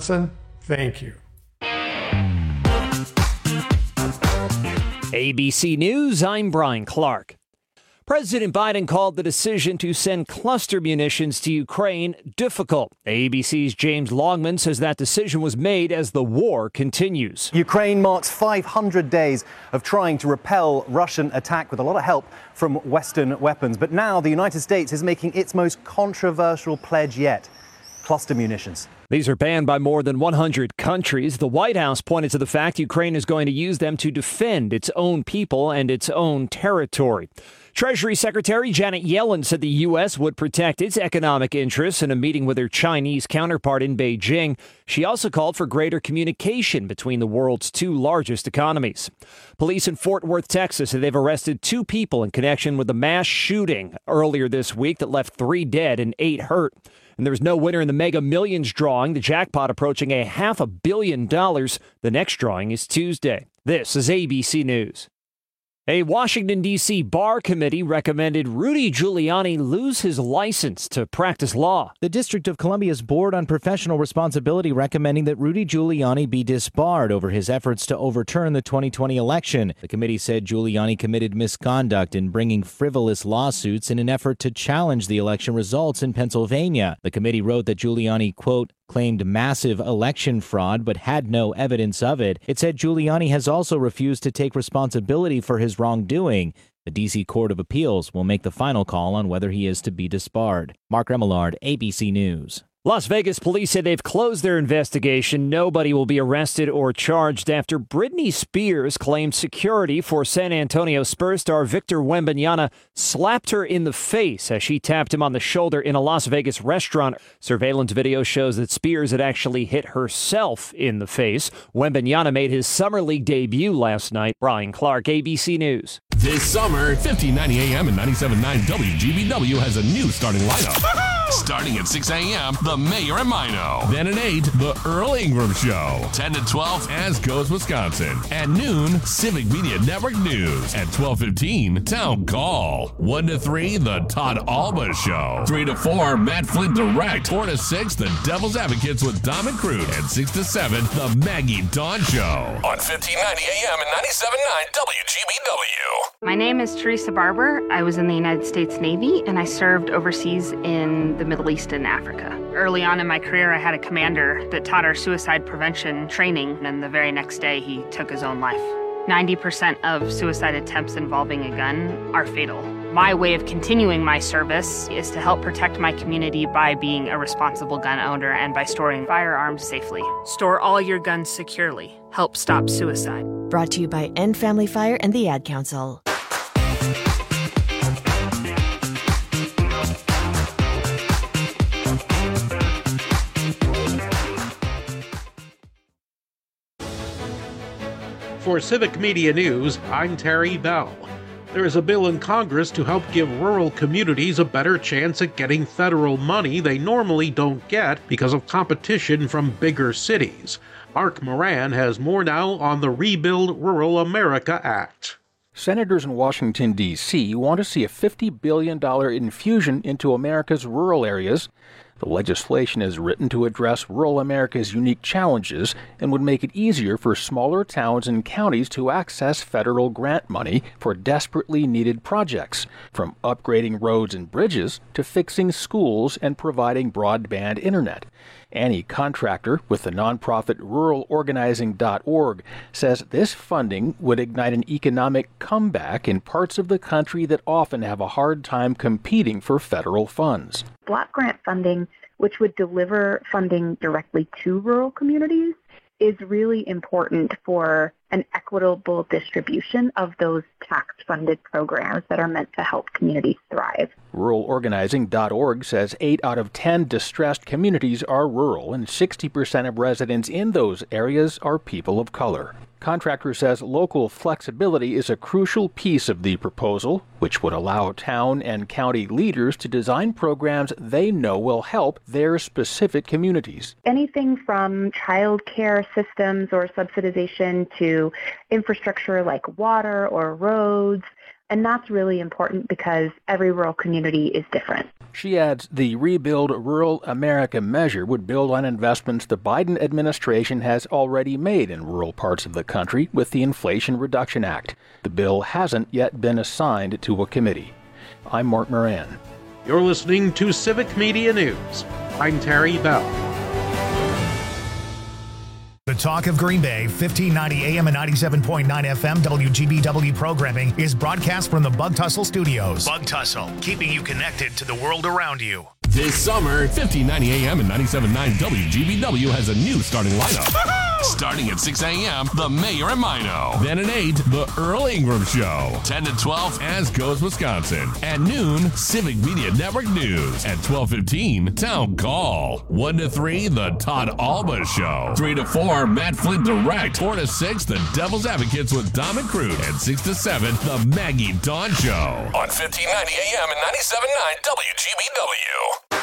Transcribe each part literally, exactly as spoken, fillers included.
Johnson, thank you. A B C News, I'm Brian Clark. President Biden called the decision to send cluster munitions to Ukraine difficult. A B C's James Longman says that decision was made as the war continues. Ukraine marks five hundred days of trying to repel Russian attack with a lot of help from Western weapons. But now the United States is making its most controversial pledge yet: cluster munitions. These are banned by more than one hundred countries. The White House pointed to the fact Ukraine is going to use them to defend its own people and its own territory. Treasury Secretary Janet Yellen said the U S would protect its economic interests in a meeting with her Chinese counterpart in Beijing. She also called for greater communication between the world's two largest economies. Police in Fort Worth, Texas, say they've arrested two people in connection with the mass shooting earlier this week that left three dead and eight hurt. And there's no winner in the Mega Millions drawing, the jackpot approaching a half a billion dollars. The next drawing is Tuesday. This is A B C News. A Washington, D C bar committee recommended Rudy Giuliani lose his license to practice law. The District of Columbia's Board on Professional Responsibility recommending that Rudy Giuliani be disbarred over his efforts to overturn the twenty twenty election. The committee said Giuliani committed misconduct in bringing frivolous lawsuits in an effort to challenge the election results in Pennsylvania. The committee wrote that Giuliani, quote, claimed massive election fraud but had no evidence of it. It said Giuliani has also refused to take responsibility for his wrongdoing. The D C Court of Appeals will make the final call on whether he is to be disbarred. Mark Remillard, A B C News. Las Vegas police said they've closed their investigation. Nobody will be arrested or charged after Britney Spears claimed security for San Antonio Spurs star Victor Wembanyama slapped her in the face as she tapped him on the shoulder in a Las Vegas restaurant. Surveillance video shows that Spears had actually hit herself in the face. Wembanyama made his Summer League debut last night. Brian Clark, A B C News. This summer, fifteen ninety A M and ninety-seven point nine W G B W has a new starting lineup. Starting at six A M, The Mayor and Mino. Then at eight, The Earl Ingram Show. ten to twelve, As Goes Wisconsin. At noon, Civic Media Network News. At twelve fifteen, Town Call. one to three, The Todd Alba Show. three to four, Matt Flint Direct. four to six, The Devil's Advocates with Dom and Crude. And six to seven, The Maggie Dawn Show. On fifteen ninety A M and ninety-seven point nine W G B W. My name is Teresa Barber. I was in the United States Navy, and I served overseas in the Middle East and Africa. Early on in my career, I had a commander that taught our suicide prevention training, and the very next day, he took his own life. ninety percent of suicide attempts involving a gun are fatal. My way of continuing my service is to help protect my community by being a responsible gun owner and by storing firearms safely. Store all your guns securely. Help stop suicide. Brought to you by End Family Fire and the Ad Council. For Civic Media News, I'm Terry Bell. There is a bill in Congress to help give rural communities a better chance at getting federal money they normally don't get because of competition from bigger cities. Mark Moran has more now on the Rebuild Rural America Act. Senators in Washington, D C want to see a fifty billion dollars infusion into America's rural areas. The legislation is written to address rural America's unique challenges and would make it easier for smaller towns and counties to access federal grant money for desperately needed projects, from upgrading roads and bridges to fixing schools and providing broadband internet. Annie Contractor with the nonprofit rural organizing dot org says this funding would ignite an economic comeback in parts of the country that often have a hard time competing for federal funds. Block grant funding, which would deliver funding directly to rural communities, is really important for an equitable distribution of those tax-funded programs that are meant to help communities thrive. rural organizing dot org says eight out of ten distressed communities are rural, and sixty percent of residents in those areas are people of color. Contractor says local flexibility is a crucial piece of the proposal, which would allow town and county leaders to design programs they know will help their specific communities. Anything from child care systems or subsidization to infrastructure like water or roads, And that's really important because every rural community is different. She adds the Rebuild Rural America measure would build on investments the Biden administration has already made in rural parts of the country with the Inflation Reduction Act. The bill hasn't yet been assigned to a committee. I'm Mark Moran. You're listening to Civic Media News. I'm Terry Bell. The Talk of Green Bay, fifteen ninety A M and ninety-seven point nine F M W G B W programming is broadcast from the Bug Tussle Studios. Bug Tussle, keeping you connected to the world around you. This summer, fifteen ninety A M and ninety-seven point nine W G B W has a new starting lineup. Starting at six A M, The Mayor and Mino. Then at eight, The Earl Ingram Show. ten to twelve, As Goes Wisconsin. At noon, Civic Media Network News. At twelve fifteen, Town Call. one to three, The Todd Alba Show. three to four, Matt Flint Direct. four to six, The Devil's Advocates with Dom and Crude. And six to seven, The Maggie Dawn Show. On fifteen ninety A M and ninety-seven point nine W G B W.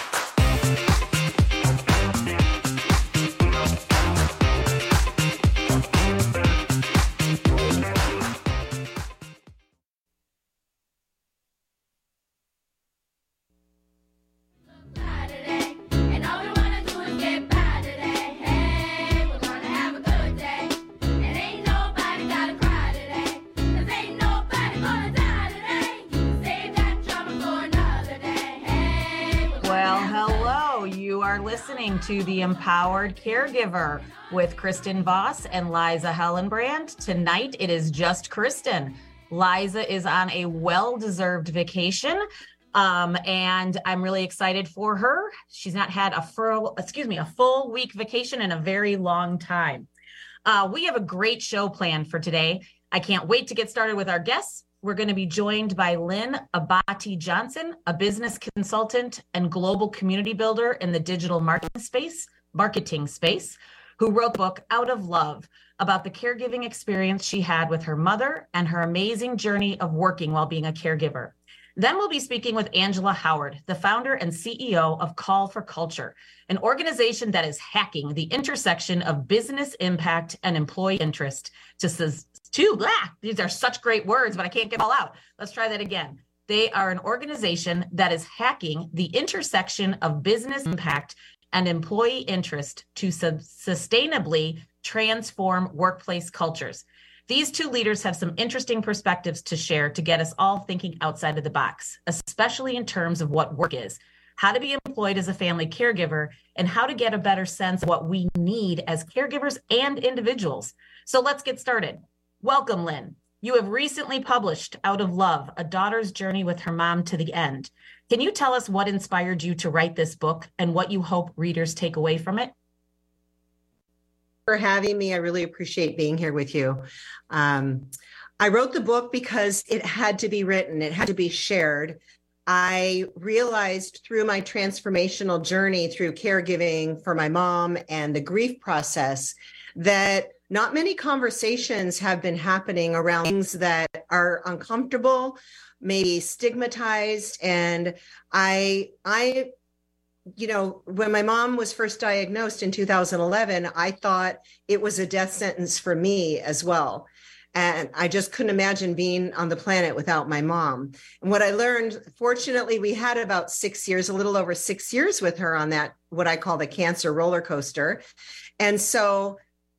Listening to The Empowered Caregiver with Kristen Voss and Liza Hellenbrand. Tonight, it is just Kristen. Liza is on a well-deserved vacation, um, and I'm really excited for her. She's not had a full, excuse me, a full week vacation in a very long time. Uh, we have a great show planned for today. I can't wait to get started with our guests. We're going to be joined by Lynn Abati Johnson, a business consultant and global community builder in the digital marketing space, marketing space, who wrote the book Out of Love about the caregiving experience she had with her mother and her amazing journey of working while being a caregiver. Then we'll be speaking with Angela Howard, the founder and C E O of Call for Culture, an organization that is hacking the intersection of business impact and employee interest to to blah. These are such great words, but I can't get them all out. Let's try that again. They are an organization that is hacking the intersection of business impact and employee interest to sub- sustainably transform workplace cultures. These two leaders have some interesting perspectives to share to get us all thinking outside of the box, especially in terms of what work is, how to be employed as a family caregiver, and how to get a better sense of what we need as caregivers and individuals. So let's get started. Welcome, Lynn. You have recently published Out of Love, A Daughter's Journey with Her Mom to the End. Can you tell us what inspired you to write this book and what you hope readers take away from it? For having me. I really appreciate being here with you. Um, I wrote the book because it had to be written. It had to be shared. I realized through my transformational journey through caregiving for my mom and the grief process that not many conversations have been happening around things that are uncomfortable, maybe stigmatized. And I, I, you know, when my mom was first diagnosed in two thousand eleven, I thought it was a death sentence for me as well. And I just couldn't imagine being on the planet without my mom. And what I learned, fortunately, we had about six years, a little over six years with her on that, what I call the cancer roller coaster. And so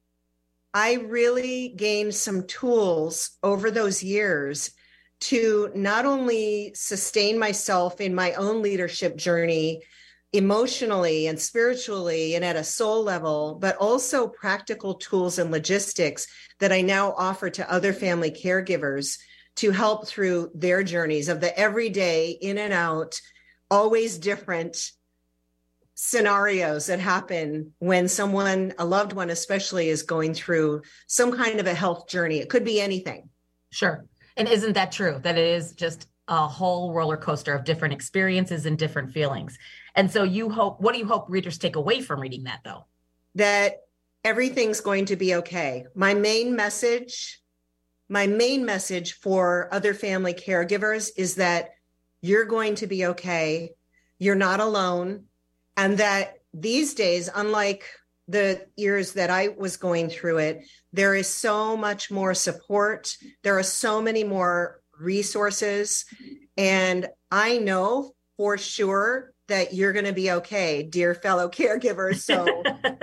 I really gained some tools over those years to not only sustain myself in my own leadership journey emotionally and spiritually and at a soul level, but also practical tools and logistics that I now offer to other family caregivers to help through their journeys of the everyday in and out, always different scenarios that happen when someone, a loved one especially, is going through some kind of a health journey. It could be anything. Sure. And isn't that true? That it is just a whole roller coaster of different experiences and different feelings. And so you hope, what do you hope readers take away from reading that though? That everything's going to be okay. My main message, my main message for other family caregivers is that you're going to be okay. You're not alone. And that these days, unlike the years that I was going through it, there is so much more support. There are so many more resources. And I know for sure that you're going to be okay, dear fellow caregivers. So,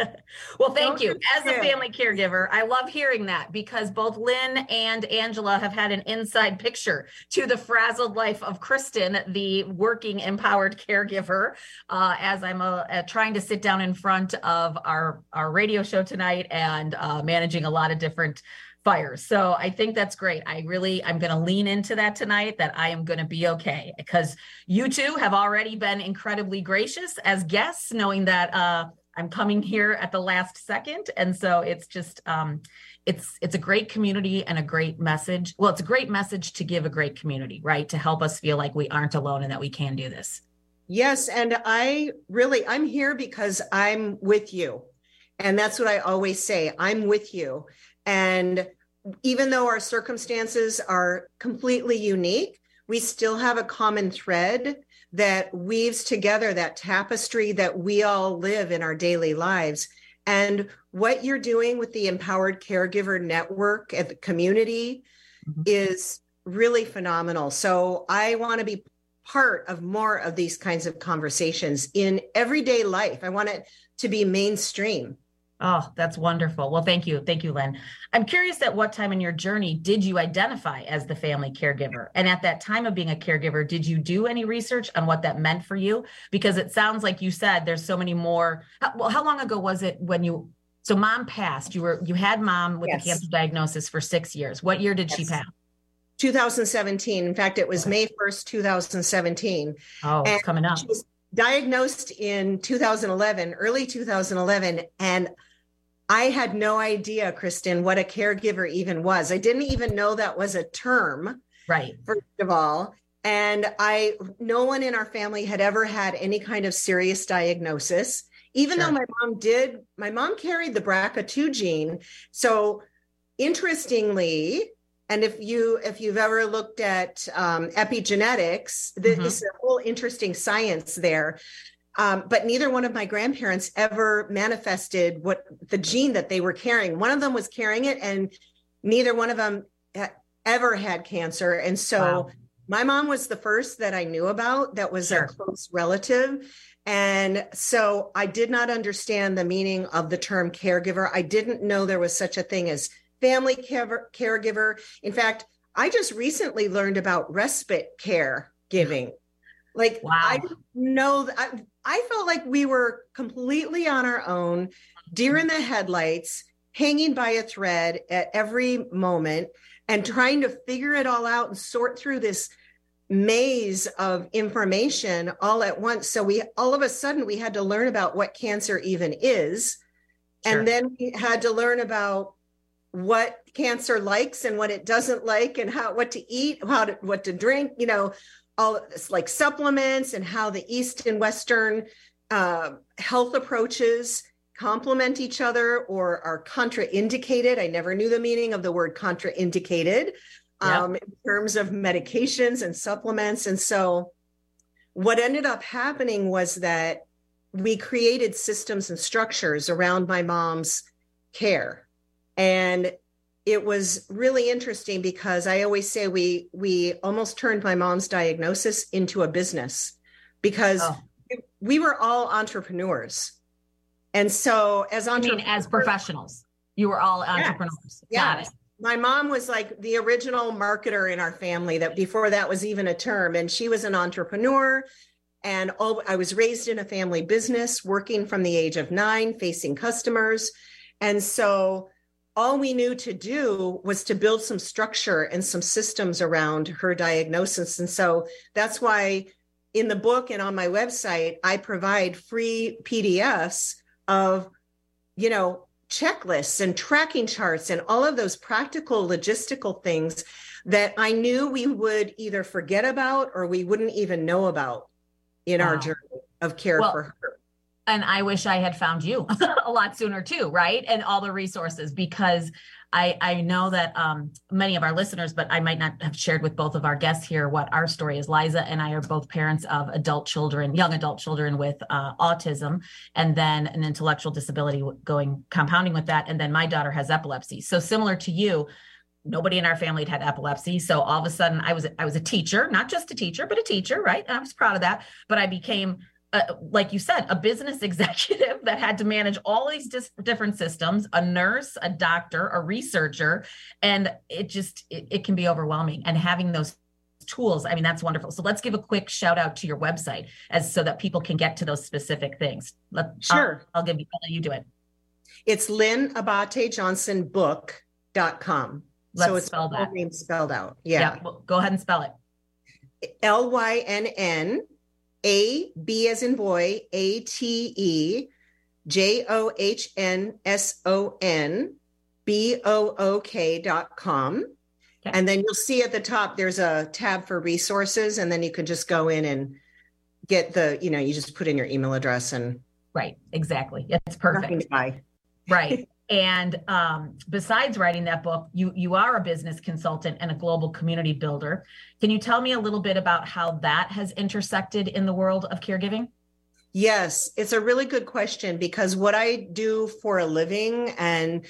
well, thank you. As a family caregiver, I love hearing that because both Lynn and Angela have had an inside picture to the frazzled life of Kristen, the working empowered caregiver, uh, as I'm uh, uh, trying to sit down in front of our, our radio show tonight and uh, managing a lot of different fires. So I think that's great. I really, I'm going to lean into that tonight, that I am going to be okay, because you two have already been incredibly gracious as guests, knowing that uh, I'm coming here at the last second. And so it's just, um, it's, it's a great community and a great message. Well, it's a great message to give a great community, right? To help us feel like we aren't alone and that we can do this. Yes. And I really, I'm here because I'm with you. And that's what I always say. I'm with you. And even though our circumstances are completely unique, we still have a common thread that weaves together that tapestry that we all live in our daily lives. And what you're doing with the Empowered Caregiver Network at the community mm-hmm. is really phenomenal. So I want to be part of more of these kinds of conversations in everyday life. I want it to be mainstream. Oh, that's wonderful. Well, thank you. Thank you, Lynn. I'm curious, at what time in your journey did you identify as the family caregiver? And at that time of being a caregiver, did you do any research on what that meant for you? Because it sounds like you said there's so many more. Well, how long ago was it when you, so mom passed, you were, you had mom with yes. a cancer diagnosis for six years. What year did yes. she pass? two thousand seventeen. In fact, it was May first, two thousand seventeen. Oh, it's coming up. She was diagnosed in two thousand eleven, early two thousand eleven. And I had no idea, Kristen, what a caregiver even was. I didn't even know that was a term. Right. First of all. And I, no one in our family had ever had any kind of serious diagnosis, even sure. though my mom did, my mom carried the B R C A two gene. So interestingly, and if you, if you've ever looked at um, epigenetics, mm-hmm. there's a whole interesting science there. Um, but neither one of my grandparents ever manifested what the gene that they were carrying. One of them was carrying it, and neither one of them ha- ever had cancer. And so wow. my mom was the first that I knew about that was sure. a close relative. And so I did not understand the meaning of the term caregiver. I didn't know there was such a thing as family care- caregiver. In fact, I just recently learned about respite care giving. Like, wow. I didn't know that. I, I felt like we were completely on our own, deer in the headlights, hanging by a thread at every moment and trying to figure it all out and sort through this maze of information all at once. So we, all of a sudden, we had to learn about what cancer even is. Sure. And then we had to learn about what cancer likes and what it doesn't like, and how, what to eat, how to, what to drink, you know, all it's like supplements, and how the East and Western uh, health approaches complement each other or are contraindicated. I never knew the meaning of the word contraindicated um, yep. in terms of medications and supplements. And so what ended up happening was that we created systems and structures around my mom's care. And it was really interesting because I always say we we almost turned my mom's diagnosis into a business, because oh. we were all entrepreneurs. And so as entrepreneurs, I mean, as professionals, you were all entrepreneurs. Yes. Got yes. it. My mom was like the original marketer in our family, that before that was even a term. And she was an entrepreneur. And all, I was raised in a family business, working from the age of nine, facing customers. And so all we knew to do was to build some structure and some systems around her diagnosis. And so that's why in the book and on my website, I provide free P D Fs of, you know, checklists and tracking charts and all of those practical logistical things that I knew we would either forget about or we wouldn't even know about in wow. our journey of care well, for her. And I wish I had found you a lot sooner too, right? And all the resources, because I, I know that um, many of our listeners, but I might not have shared with both of our guests here what our story is. Liza and I are both parents of adult children, young adult children with uh, autism, and then an intellectual disability going compounding with that. And then my daughter has epilepsy. So similar to you, nobody in our family had had epilepsy. So all of a sudden I was, I was a teacher, not just a teacher, but a teacher, right? And I was proud of that. But I became, uh, like you said, a business executive that had to manage all these dis- different systems, a nurse, a doctor, a researcher. And it just, it, it can be overwhelming. And having those tools, I mean, that's wonderful. So let's give a quick shout out to your website as so that people can get to those specific things. Let, Sure. I'll, I'll give you, I'll let you do it. It's Lynn Abate Johnson book dot com. Let's so it's spell that. Name spelled out. Yeah. yeah well, go ahead and spell it. L Y N N A B as in boy, A T E J O H N S O N B O O K dot com. Okay. And then you'll see at the top, there's a tab for resources. And then you can just go in and get the, you know, you just put in your email address and. Right. Exactly. It's perfect. Right. And um, besides writing that book, you you are a business consultant and a global community builder. Can you tell me a little bit about how that has intersected in the world of caregiving? Yes, it's a really good question because what I do for a living and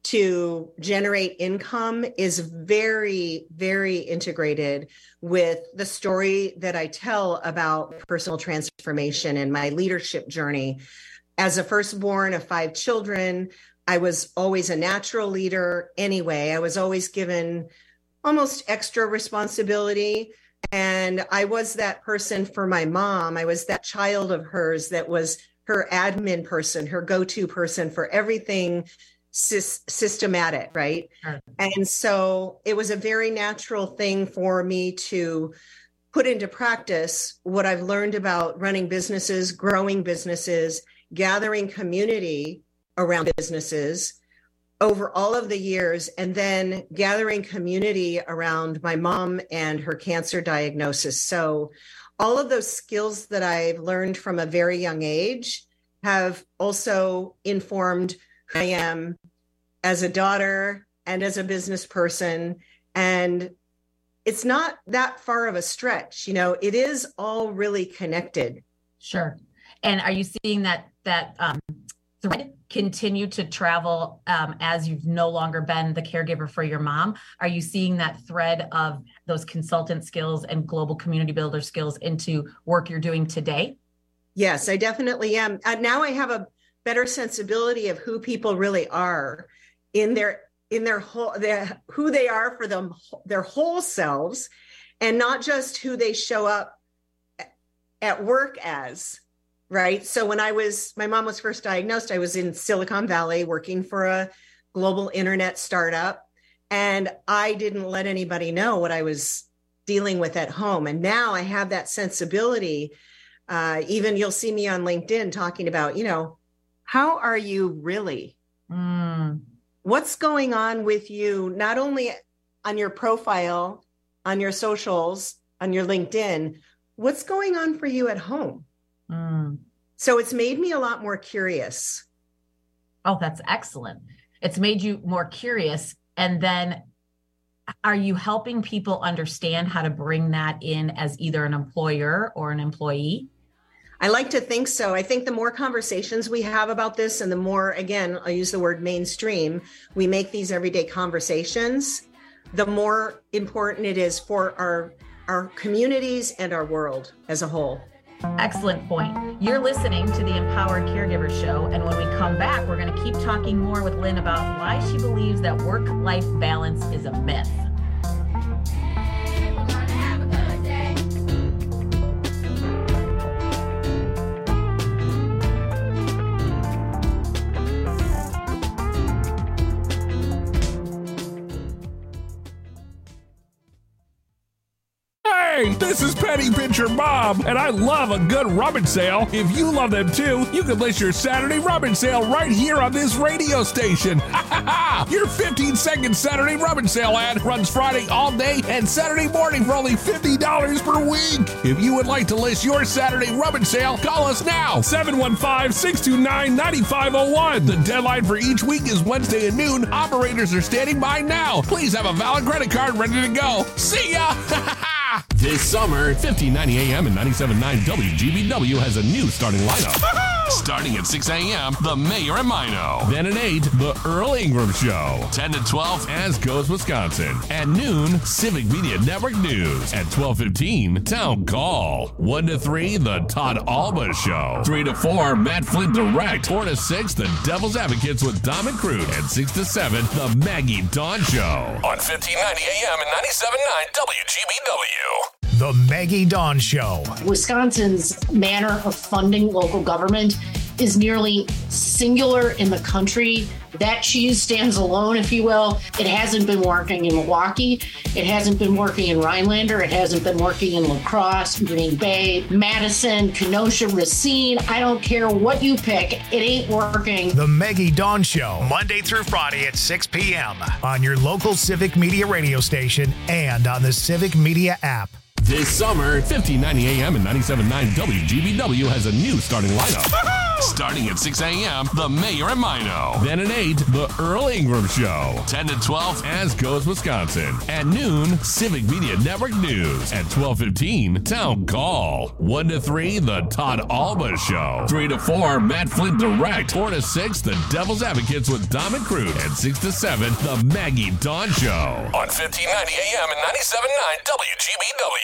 to generate income is very, very integrated with the story that I tell about personal transformation and my leadership journey. As a firstborn of five children, I was always a natural leader anyway. I was always given almost extra responsibility. And I was that person for my mom. I was that child of hers that was her admin person, her go-to person for everything sy- systematic, right? Sure. And so it was a very natural thing for me to put into practice what I've learned about running businesses, growing businesses, gathering community around businesses over all of the years, and then gathering community around my mom and her cancer diagnosis. So all of those skills that I've learned from a very young age have also informed who I am as a daughter and as a business person. And it's not that far of a stretch. You know, it is all really connected. Sure. And are you seeing that, that, um, thread continue to travel um, as you've no longer been the caregiver for your mom? Are you seeing that thread of those consultant skills and global community builder skills into work you're doing today? Yes, I definitely am. Uh, now I have a better sensibility of who people really are in their in their whole their, who they are for them their whole selves, and not just who they show up at work as. Right. So when I was, my mom was first diagnosed, I was in Silicon Valley working for a global internet startup, and I didn't let anybody know what I was dealing with at home. And now I have that sensibility. Uh, even you'll see me on LinkedIn talking about, you know, how are you really? Mm. What's going on with you, not only on your profile, on your socials, on your LinkedIn, what's going on for you at home? Mm. So it's made me a lot more curious. Oh, that's excellent. It's made you more curious. And then are you helping people understand how to bring that in as either an employer or an employee? I like to think so. I think the more conversations we have about this, and the more, again, I'll use the word mainstream, we make these everyday conversations, the more important it is for our, our communities and our world as a whole. Excellent point. You're listening to the Empowered Caregiver Show. And when we come back, we're going to keep talking more with Lynn about why she believes that work-life balance is a myth. Hey, this is Penny Pincher Bob, and I love a good rummage sale. If you love them too, you can list your Saturday rummage sale right here on this radio station. Ha ha ha! Your fifteen second Saturday rummage sale ad runs Friday all day and Saturday morning for only fifty dollars per week. If you would like to list your Saturday rummage sale, call us now, seven one five, six two nine, nine five zero one. The deadline for each week is Wednesday at noon. Operators are standing by now. Please have a valid credit card ready to go. See ya! Ha ha ha! This summer, fifteen ninety A M and ninety-seven point nine W G B W has a new starting lineup. Starting at six A M, The Mayor and Mino. Then at eight, The Earl Ingram Show. ten to twelve, As Goes Wisconsin. At noon, Civic Media Network News. At twelve fifteen, Town Call. one to three, The Todd Alba Show. three to four, Matt Flint Direct. four to six, The Devil's Advocates with Dom and Crude. And six to seven, The Maggie Dawn Show. On fifteen ninety A M and ninety-seven point nine W G B W. The Maggie Dawn Show. Wisconsin's manner of funding local government is nearly singular in the country. That cheese stands alone, if you will. It hasn't been working in Milwaukee. It hasn't been working in Rhinelander. It hasn't been working in La Crosse, Green Bay, Madison, Kenosha, Racine. I don't care what you pick. It ain't working. The Maggie Dawn Show, Monday through Friday at six p.m. on your local Civic Media radio station and on the Civic Media app. This summer, fifteen ninety A M and ninety-seven point nine W G B W has a new starting lineup. Starting at six A M, The Mayor and Mino. Then at eight, The Earl Ingram Show. ten to twelve, As Goes Wisconsin. At noon, Civic Media Network News. At twelve fifteen, Town Call. one to three, The Todd Alba Show. three to four, Matt Flint Direct. four to six, The Devil's Advocates with Dom and Crude. And six to seven, The Maggie Dawn Show. On fifteen ninety A M and ninety-seven point nine W G B W.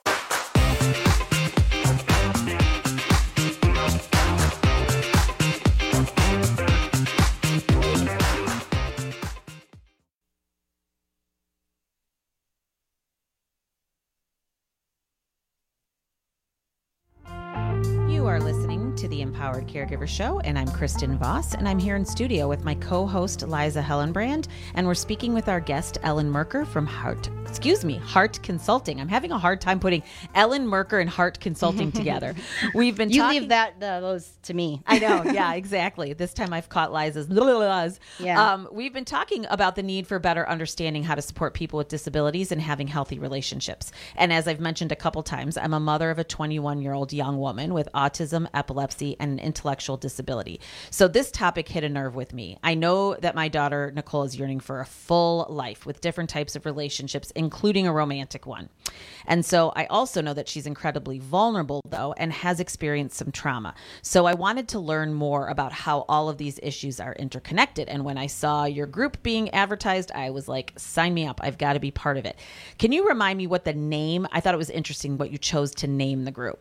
You are listening to the Empowered Caregiver Show, and I'm Kristen Voss, and I'm here in studio with my co-host Liza Hellenbrand, and we're speaking with our guest Ellen Merker from Heart, excuse me, Heart Consulting. I'm having a hard time putting Ellen Merker and Heart Consulting together. We've been you talking. leave that uh, those to me. I know, yeah, exactly. This time I've caught Liza's. Yeah. Um, we've been talking about the need for better understanding how to support people with disabilities and having healthy relationships. And as I've mentioned a couple times, I'm a mother of a twenty-one-year-old young woman with autism, epilepsy, and an intellectual disability. So this topic hit a nerve with me. I know that my daughter, Nicole, is yearning for a full life with different types of relationships, including a romantic one. And so I also know that she's incredibly vulnerable, though, and has experienced some trauma. So I wanted to learn more about how all of these issues are interconnected. And when I saw your group being advertised, I was like, sign me up. I've got to be part of it. Can you remind me what the name, I thought it was interesting what you chose to name the group.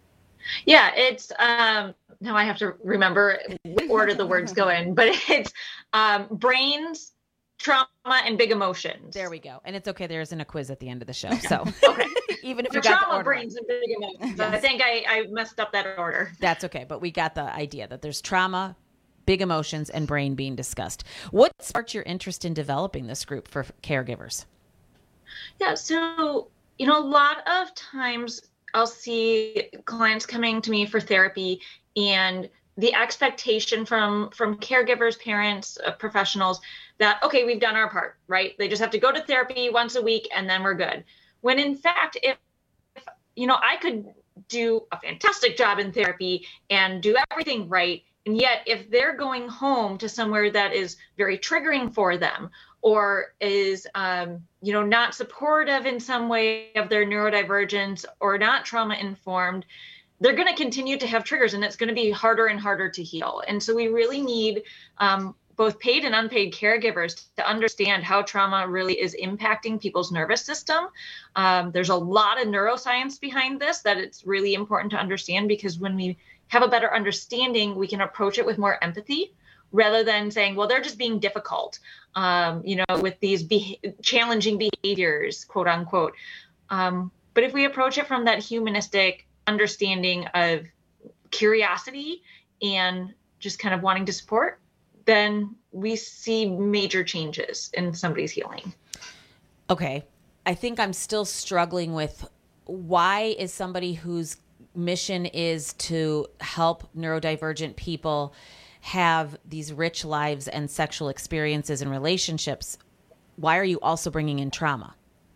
Yeah, it's, um, now I have to remember what order the words go in, but it's um, brains, trauma, and big emotions. There we go. And it's okay. There isn't a quiz at the end of the show. So okay. Even if the you got trauma, the order brains, and big emotions. Yes. I think I, I messed up that order. That's okay. But we got the idea that there's trauma, big emotions, and brain being discussed. What sparked your interest in developing this group for caregivers? Yeah. So, you know, a lot of times I'll see clients coming to me for therapy, and the expectation from from caregivers, parents, uh, professionals that, okay, we've done our part, right? They just have to go to therapy once a week and then we're good. When in fact, if, if you know, I could do a fantastic job in therapy and do everything right, and yet if they're going home to somewhere that is very triggering for them, or is, um, you know, not supportive in some way of their neurodivergence, or not trauma informed, they're going to continue to have triggers, and it's going to be harder and harder to heal. And so we really need um, both paid and unpaid caregivers to understand how trauma really is impacting people's nervous system. Um, there's a lot of neuroscience behind this that it's really important to understand, because when we have a better understanding, we can approach it with more empathy, rather than saying, well, they're just being difficult, um, you know, with these be- challenging behaviors, quote unquote. Um, but if we approach it from that humanistic understanding of curiosity and just kind of wanting to support, then we see major changes in somebody's healing. Okay. I think I'm still struggling with, why is somebody whose mission is to help neurodivergent people have these rich lives and sexual experiences and relationships, why are you also bringing in trauma?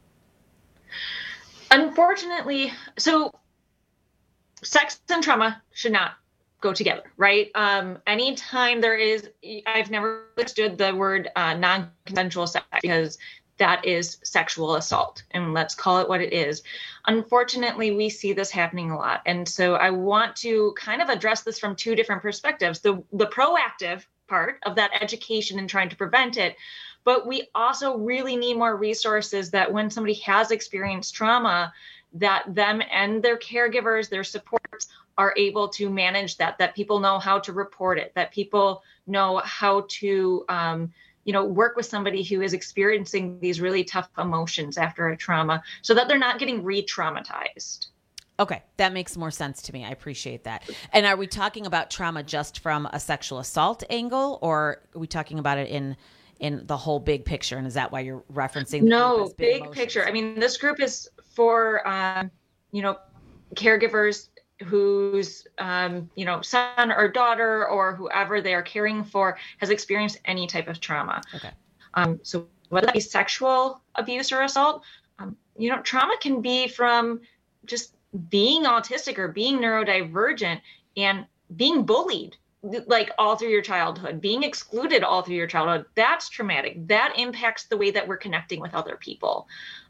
Unfortunately, so sex and trauma should not go together, right? Um, anytime there is, I've never understood the word uh, non-consensual sex, because that is sexual assault, and let's call it what it is. Unfortunately, we see this happening a lot. And so I want to kind of address this from two different perspectives. The, the proactive part of that education and trying to prevent it, but we also really need more resources that when somebody has experienced trauma, that them and their caregivers, their supports are able to manage that, that people know how to report it, that people know how to, um, you know, work with somebody who is experiencing these really tough emotions after a trauma so that they're not getting re-traumatized. Okay, that makes more sense to me. I appreciate that. And are we talking about trauma just from a sexual assault angle, or are we talking about it in in the whole big picture? And is that why you're referencing the No, group as big emotions? picture. I mean, this group is for, um, you know, caregivers whose, um, you know, son or daughter or whoever they are caring for has experienced any type of trauma. Okay. Um, so whether that be sexual abuse or assault, um, you know, trauma can be from just being autistic or being neurodivergent and being bullied like all through your childhood, being excluded all through your childhood. That's traumatic. That impacts the way that we're connecting with other people.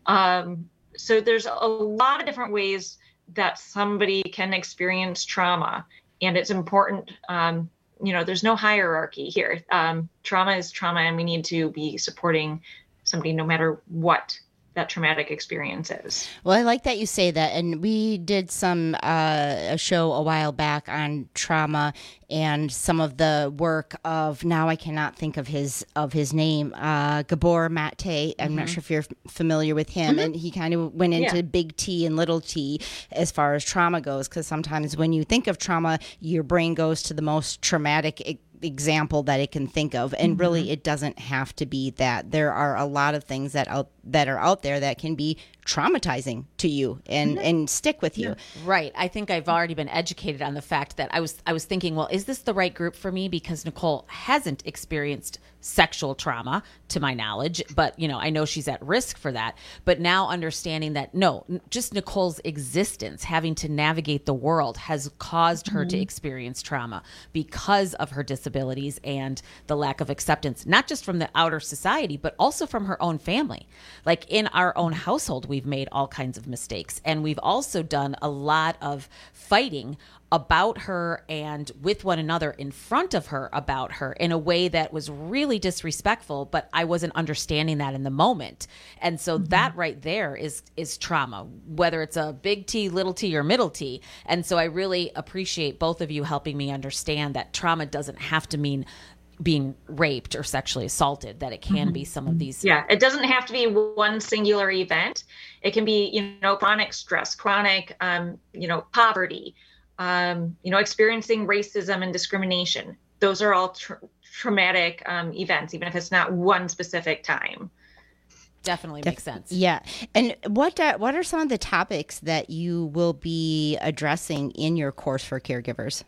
Um, so there's a lot of different ways that somebody can experience trauma, and it's important. Um, you know, there's no hierarchy here. Um, trauma is trauma, and we need to be supporting somebody no matter what that traumatic experience is. Well, I like that you say that. And we did some uh, a show a while back on trauma and some of the work of, now I cannot think of his of his name, uh, Gabor Mate. I'm mm-hmm. not sure if you're familiar with him. Mm-hmm. And he kind of went into yeah. big T and little t as far as trauma goes, because sometimes when you think of trauma, your brain goes to the most traumatic e- example that it can think of, and mm-hmm. really it doesn't have to be that. There are a lot of things that out that are out there that can be traumatizing to you and mm-hmm. and stick with you. Yeah. Right. I think I've already been educated on the fact that I was I was thinking, well, is this the right group for me? Because Nicole hasn't experienced sexual trauma to my knowledge, but you know, I know she's at risk for that. But now understanding that no, just Nicole's existence, having to navigate the world, has caused her mm-hmm. to experience trauma because of her disabilities and the lack of acceptance, not just from the outer society, but also from her own family. Like in our own household, we've made all kinds of mistakes, and we've also done a lot of fighting about her and with one another in front of her about her in a way that was really disrespectful, but I wasn't understanding that in the moment. And so mm-hmm. that right there is is trauma, whether it's a big T, little t, or middle T. And so I really appreciate both of you helping me understand that trauma doesn't have to mean being raped or sexually assaulted, that it can mm-hmm. be some of these. Yeah, it doesn't have to be one singular event. It can be, you know, chronic stress, chronic, um, you know, poverty, um, you know, experiencing racism and discrimination. Those are all tra- traumatic um, events, even if it's not one specific time. Definitely Def- makes sense. Yeah. And what uh, what are some of the topics that you will be addressing in your course for caregivers?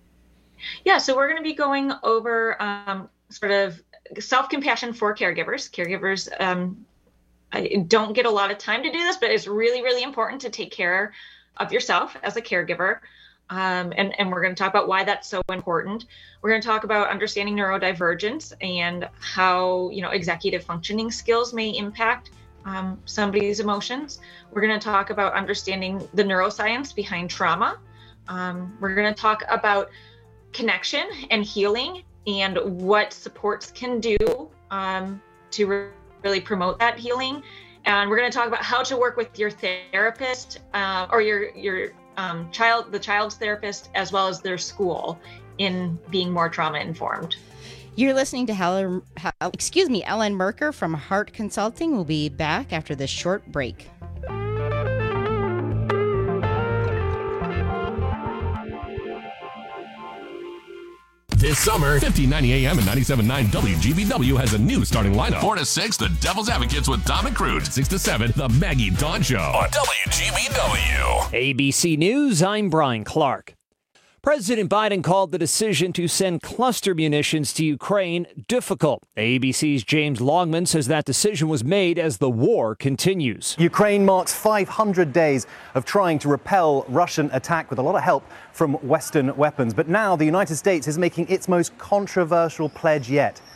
Yeah, so we're going to be going over um, sort of self-compassion for caregivers. Caregivers um, I don't get a lot of time to do this, but it's really, really important to take care of yourself as a caregiver. Um, and, and we're going to talk about why that's so important. We're going to talk about understanding neurodivergence and how, you know, executive functioning skills may impact um, somebody's emotions. We're going to talk about understanding the neuroscience behind trauma. Um, we're going to talk about connection and healing and what supports can do um, to re- really promote that healing. And we're going to talk about how to work with your therapist uh, or your your um, child, the child's therapist, as well as their school, in being more trauma informed. You're listening to Helen, excuse me, Ellen Merker from Heart Consulting. We'll be back after this short break. This summer, fifteen ninety A M and ninety-seven point nine W G B W has a new starting lineup. four to six, The Devil's Advocates with Dom and Crude. six to seven, The Maggie Dawn Show on W G B W. A B C News, I'm Brian Clark. President Biden called the decision to send cluster munitions to Ukraine difficult. A B C's James Longman says that decision was made as the war continues. Ukraine marks five hundred days of trying to repel Russian attack with a lot of help from Western weapons. But now the United States is making its most controversial pledge yet.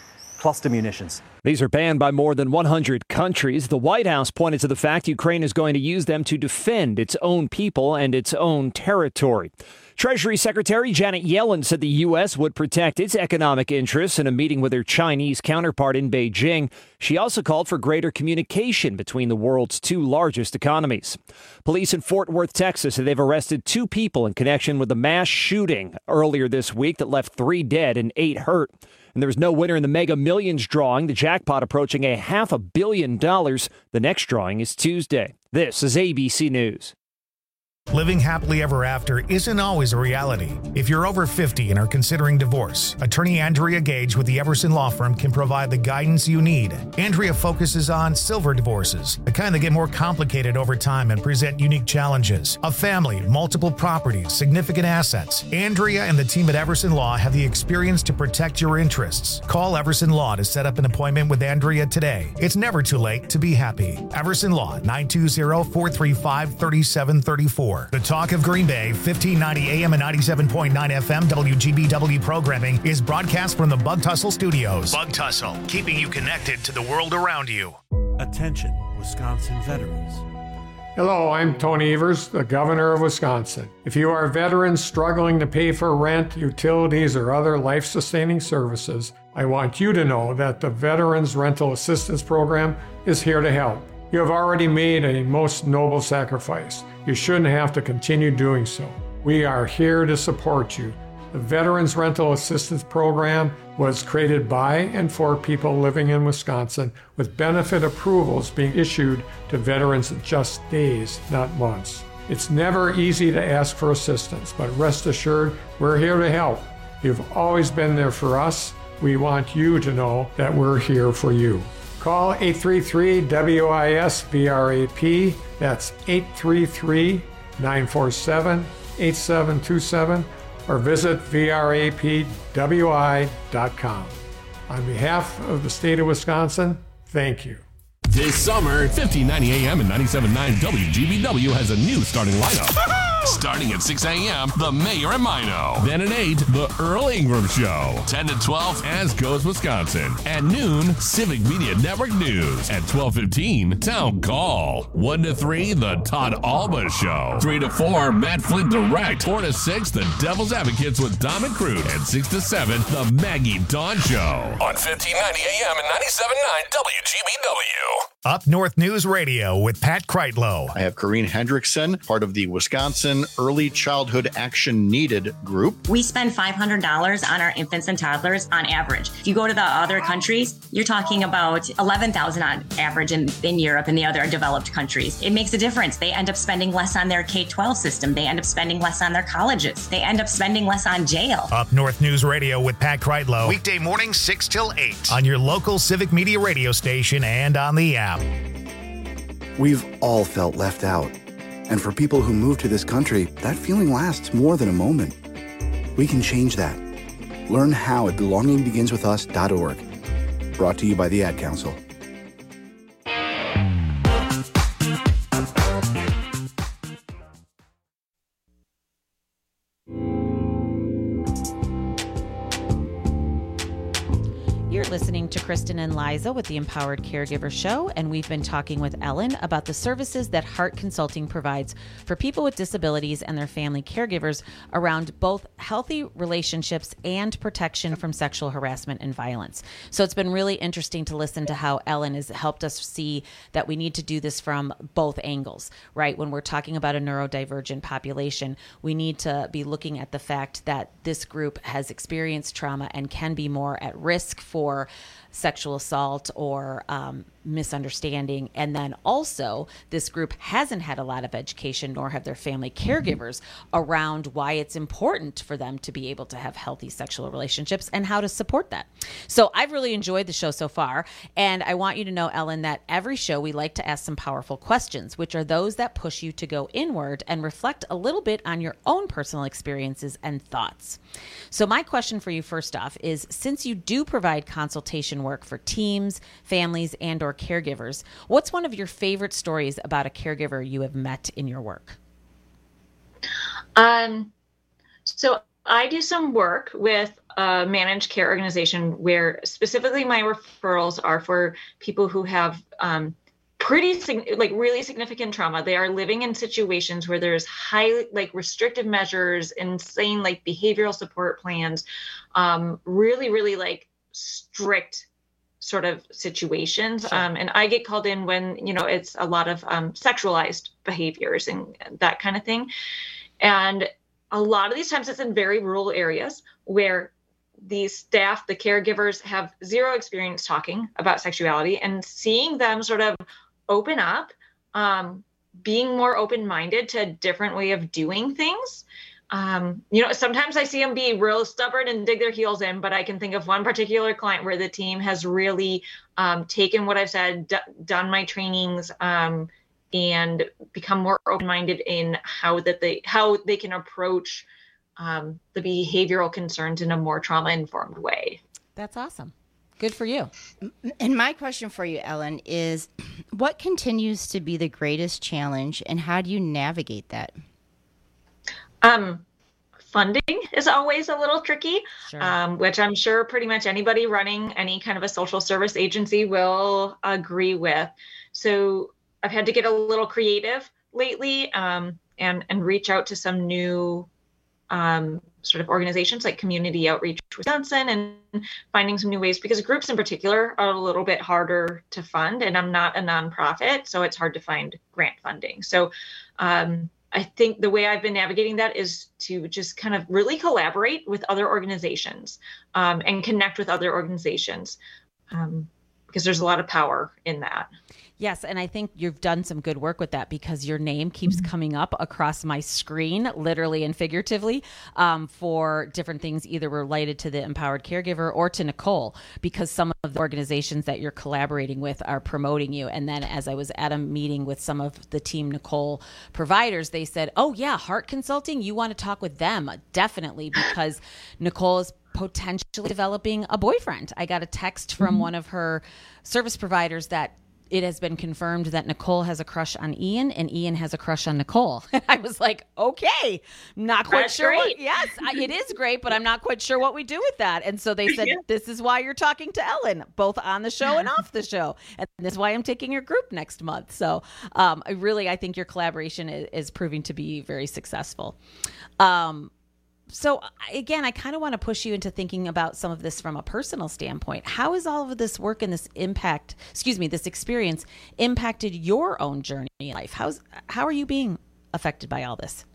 cluster munitions. These are banned by more than one hundred countries. The White House pointed to the fact Ukraine is going to use them to defend its own people and its own territory. Treasury Secretary Janet Yellen said the U S would protect its economic interests in a meeting with her Chinese counterpart in Beijing. She also called for greater communication between the world's two largest economies. Police in Fort Worth, Texas, say they've arrested two people in connection with a mass shooting earlier this week that left three dead and eight hurt. And there was no winner in the Mega Millions drawing, the jackpot approaching a half a billion dollars. The next drawing is Tuesday. This is A B C News. Living happily ever after isn't always a reality. If you're over fifty and are considering divorce, attorney Andrea Gage with the Everson Law Firm can provide the guidance you need. Andrea focuses on silver divorces, the kind that get more complicated over time and present unique challenges. A family, multiple properties, significant assets. Andrea and the team at Everson Law have the experience to protect your interests. Call Everson Law to set up an appointment with Andrea today. It's never too late to be happy. Everson Law, nine two zero, four three five, three seven three four. The Talk of Green Bay, fifteen ninety A M and ninety-seven point nine F M W G B W programming is broadcast from the Bug Tussle Studios. Bug Tussle, keeping you connected to the world around you. Attention, Wisconsin veterans. Hello, I'm Tony Evers, the Governor of Wisconsin. If you are veterans struggling to pay for rent, utilities, or other life-sustaining services, I want you to know that the Veterans Rental Assistance Program is here to help. You have already made a most noble sacrifice. You shouldn't have to continue doing so. We are here to support you. The Veterans Rental Assistance Program was created by and for people living in Wisconsin, with benefit approvals being issued to veterans in just days, not months. It's never easy to ask for assistance, but rest assured, we're here to help. You've always been there for us. We want you to know that we're here for you. Call eight three three W I S V R A P. That's eight three three, nine four seven, eight seven two seven, or visit V R A P W I dot com. On behalf of the state of Wisconsin, thank you. This summer, fifteen ninety A M and ninety-seven point nine W G B W has a new starting lineup. Starting at six A M, The Mayor and Mino. Then at eight, The Earl Ingram Show. ten to twelve, As Goes Wisconsin. At noon, Civic Media Network News. At twelve fifteen, Town Call. one to three, The Todd Alba Show. three to four, Matt Flint Direct. four to six, The Devil's Advocates with Dom and Crude. And six to seven, The Maggie Dawn Show. On fifteen ninety A M and ninety-seven point nine W G B W. Up North News Radio with Pat Kreitlow. I have Corrine Hendrickson, part of the Wisconsin Early Childhood Action Needed group. We spend five hundred dollars on our infants and toddlers on average. If you go to the other countries, you're talking about eleven thousand dollars on average in, in Europe and the other developed countries. It makes a difference. They end up spending less on their K twelve system. They end up spending less on their colleges. They end up spending less on jail. Up North News Radio with Pat Kreitlow. Weekday morning, six till eight. On your local Civic Media radio station and on the app. We've all felt left out. And for people who move to this country, that feeling lasts more than a moment. We can change that. Learn how at belonging begins with us dot org. Brought to you by the Ad Council. You're listening to Kristen and Liza with the Empowered Caregiver Show, and we've been talking with Ellen about the services that Heart Consulting provides for people with disabilities and their family caregivers around both healthy relationships and protection from sexual harassment and violence. So it's been really interesting to listen to how Ellen has helped us see that we need to do this from both angles, right? When we're talking about a neurodivergent population, we need to be looking at the fact that this group has experienced trauma and can be more at risk for or sexual assault or um, misunderstanding. And then also this group hasn't had a lot of education, nor have their family caregivers, around why it's important for them to be able to have healthy sexual relationships and how to support that. So I've really enjoyed the show so far. And I want you to know, Ellen, that every show we like to ask some powerful questions, which are those that push you to go inward and reflect a little bit on your own personal experiences and thoughts. So my question for you first off is, since you do provide consultation work for teams, families, and or caregivers, what's one of your favorite stories about a caregiver you have met in your work? Um, so I do some work with a managed care organization where specifically my referrals are for people who have um, pretty like really significant trauma. They are living in situations where there's high like restrictive measures, insane like behavioral support plans, um, really, really like strict sort of situations. Sure. Um, and I get called in when, you know, it's a lot of um, sexualized behaviors and that kind of thing. And a lot of these times it's in very rural areas where the staff, the caregivers have zero experience talking about sexuality, and seeing them sort of open up, um, being more open-minded to a different way of doing things. Um, you know, sometimes I see them be real stubborn and dig their heels in, but I can think of one particular client where the team has really um, taken what I've said, d- done my trainings, um, and become more open-minded in how that they how they can approach um, the behavioral concerns in a more trauma-informed way. That's awesome. Good for you. And my question for you, Ellen, is what continues to be the greatest challenge, and how do you navigate that? Um, funding is always a little tricky, sure. um, which I'm sure pretty much anybody running any kind of a social service agency will agree with. So I've had to get a little creative lately, um, and, and reach out to some new um, sort of organizations like Community Outreach Wisconsin, and finding some new ways, because groups in particular are a little bit harder to fund, and I'm not a nonprofit, so it's hard to find grant funding. So um, I think the way I've been navigating that is to just kind of really collaborate with other organizations, um, and connect with other organizations, um, because there's a lot of power in that. Yes, and I think you've done some good work with that, because your name keeps coming up across my screen, literally and figuratively, um, for different things either related to the empowered caregiver or to Nicole, because some of the organizations that you're collaborating with are promoting you. And then as I was at a meeting with some of the Team Nicole providers, they said, oh yeah, Heart Consulting, you want to talk with them? Definitely, because Nicole is potentially developing a boyfriend. I got a text from mm-hmm. one of her service providers that it has been confirmed that Nicole has a crush on Ian, and Ian has a crush on Nicole. I was like, okay, not quite That's sure. Great. What, yes, I, it is great, but I'm not quite sure what we do with that. And so they said, yeah. This is why you're talking to Ellen, both on the show and off the show. And this is why I'm taking your group next month. So um, I really, I think your collaboration is, is proving to be very successful. Um, So again, I kind of want to push you into thinking about some of this from a personal standpoint. How has all of this work and this impact, excuse me, this experience impacted your own journey in life? How's, how are you being affected by all this?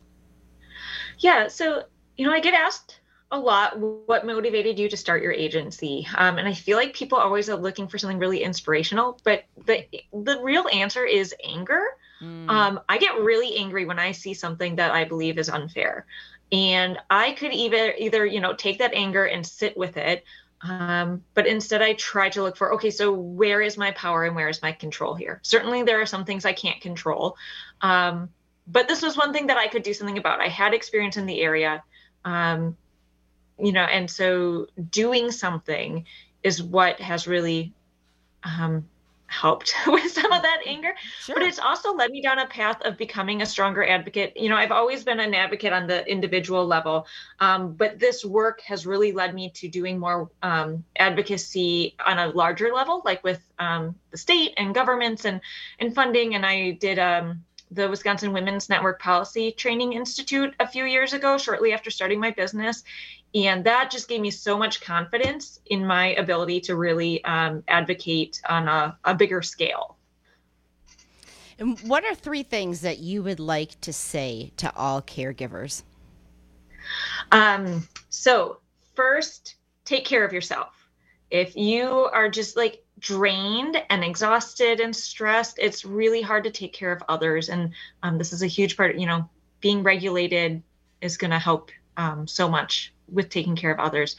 Yeah. So, you know, I get asked a lot, what motivated you to start your agency? Um, and I feel like people always are looking for something really inspirational, but the, the real answer is anger. Mm. Um, I get really angry when I see something that I believe is unfair. And I could either, either, you know, take that anger and sit with it. Um, but instead I try to look for, okay, so where is my power and where is my control here? Certainly there are some things I can't control. Um, but this was one thing that I could do something about. I had experience in the area, um, you know, and so doing something is what has really, um, helped with some of that anger. Sure. But it's also led me down a path of becoming a stronger advocate. You know, I've always been an advocate on the individual level, um, but this work has really led me to doing more um, advocacy on a larger level, like with um, the state and governments and, and funding. And I did um, the Wisconsin Women's Network Policy Training Institute a few years ago, shortly after starting my business. And that just gave me so much confidence in my ability to really um, advocate on a, a bigger scale. And what are three things that you would like to say to all caregivers? Um, so first, take care of yourself. If you are just like drained and exhausted and stressed, it's really hard to take care of others. And um, this is a huge part of, you know, being regulated is going to help um, so much with taking care of others.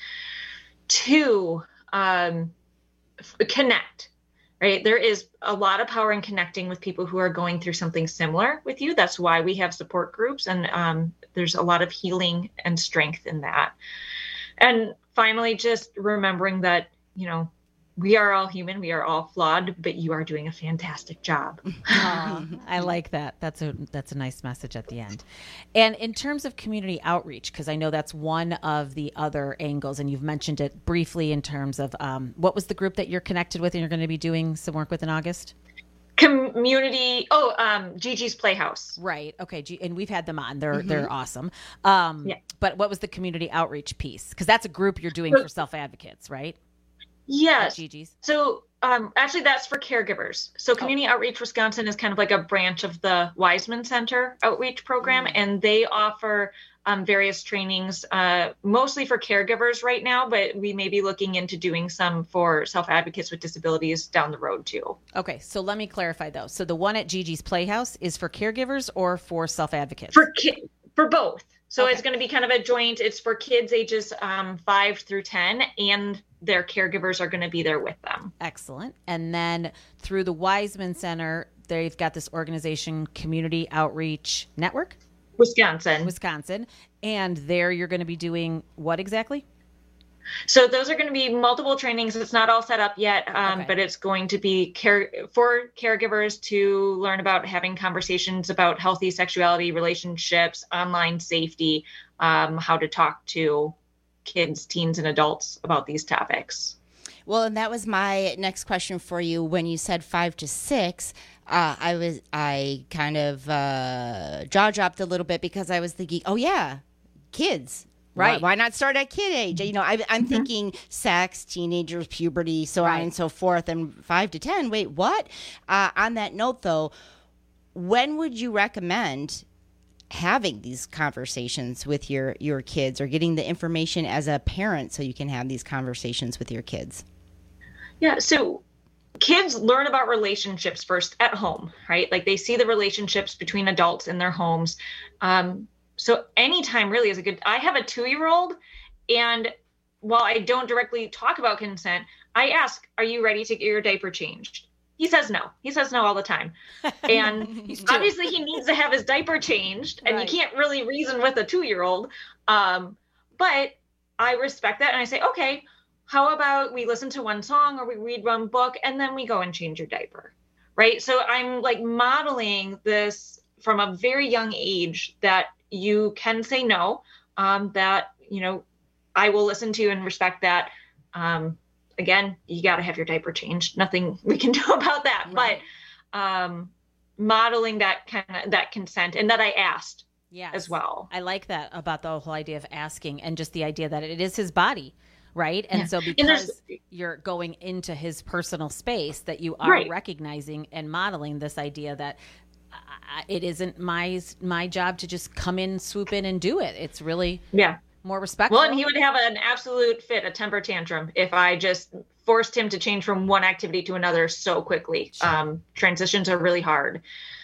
Two, um, f- connect, right? There is a lot of power in connecting with people who are going through something similar with you. That's why we have support groups, and um, there's a lot of healing and strength in that. And finally, just remembering that, you know, we are all human. We are all flawed, but you are doing a fantastic job. Oh, I like that. That's a that's a nice message at the end. And in terms of community outreach, because I know that's one of the other angles, and you've mentioned it briefly in terms of um, what was the group that you're connected with and you're going to be doing some work with in August? Community. Oh, um, Gigi's Playhouse. Right. Okay. G- and we've had them on. They're Mhm. they're awesome. Um, Yeah. But what was the community outreach piece? Because that's a group you're doing for self advocates, right? Yes. Gigi's. So um, actually, that's for caregivers. So Community Outreach Wisconsin is kind of like a branch of the Wiseman Center outreach program, Mm. and they offer um, various trainings, uh, mostly for caregivers right now, but we may be looking into doing some for self-advocates with disabilities down the road too. Okay. So let me clarify though. So the one at Gigi's Playhouse is for caregivers or for self advocates? For ki- for both. So Okay. it's going to be kind of a joint. It's for kids ages um, five through ten, and their caregivers are going to be there with them. Excellent. And then through the Wiseman Center, they've got this organization, Community Outreach Network? Wisconsin. Wisconsin. And there you're going to be doing what exactly? So those are going to be multiple trainings. It's not all set up yet, um, Okay. but it's going to be care for caregivers to learn about having conversations about healthy sexuality, relationships, online safety, um, how to talk to kids, teens, and adults about these topics. Well, and that was my next question for you. When you said five to six, uh, I was I kind of uh, jaw dropped a little bit because I was thinking, oh yeah, kids. Right. Why, why not start at kid age? You know, I, I'm thinking sex, teenagers, puberty, so on and so forth, and five to ten. Wait, what? Uh, on that note, though, when would you recommend having these conversations with your your kids, or getting the information as a parent so you can have these conversations with your kids? Yeah, so kids learn about relationships first at home, right? Like they see the relationships between adults in their homes. Um, so anytime really is a good, I have a two-year-old, and while I don't directly talk about consent, I ask, are you ready to get your diaper changed? He says no. He says no all the time. And obviously he needs to have his diaper changed, and Right. you can't really reason with a two-year-old. Um, but I respect that, and I say, okay, how about we listen to one song or we read one book and then we go and change your diaper, right? So I'm like modeling this from a very young age, that you can say no, um, that, you know, I will listen to and respect that. Um, again, you got to have your diaper changed. Nothing we can do about that. Right. But um, modeling that kind of that consent, and that I asked Yes. as well. I like that about the whole idea of asking, and just the idea that it is his body, right? And Yeah. so And there's- because you're going into his personal space, that you are Right. recognizing and modeling this idea that uh, it isn't my my job to just come in, swoop in, and do it. It's really Yeah. more respectful. Well, and he would have an absolute fit, a temper tantrum, if I just forced him to change from one activity to another so quickly. Um, transitions are really hard.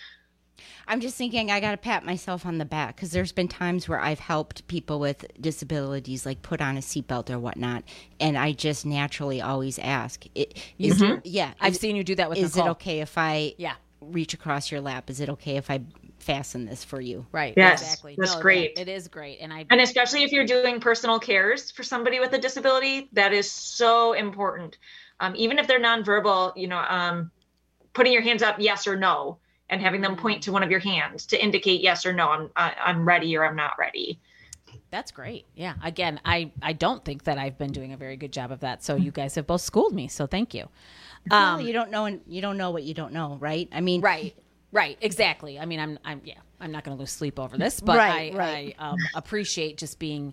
I'm just thinking I got to pat myself on the back, because there's been times where I've helped people with disabilities, like put on a seatbelt or whatnot, and I just naturally always ask, it, is Mhm. it, yeah, I've is- seen you do that with Is Nicole. it okay if I Yeah. reach across your lap? Is it okay if I fasten this for you? Right. Yes, Exactly. that's No, great. It is great, and I And especially if you're doing personal cares for somebody with a disability, that is so important. Um, even if they're nonverbal, you know, um, putting your hands up, yes or no, and having them point to one of your hands to indicate yes or no, I'm I, I'm ready or I'm not ready. That's great. Yeah. Again, I, I don't think that I've been doing a very good job of that. So you guys have both schooled me. So thank you. Well, you don't know, and you don't know what you don't know, right? I mean, Right. Right. Exactly. I mean, I'm, I'm, yeah, I'm not going to lose sleep over this, but Right, I, right. I um, appreciate just being,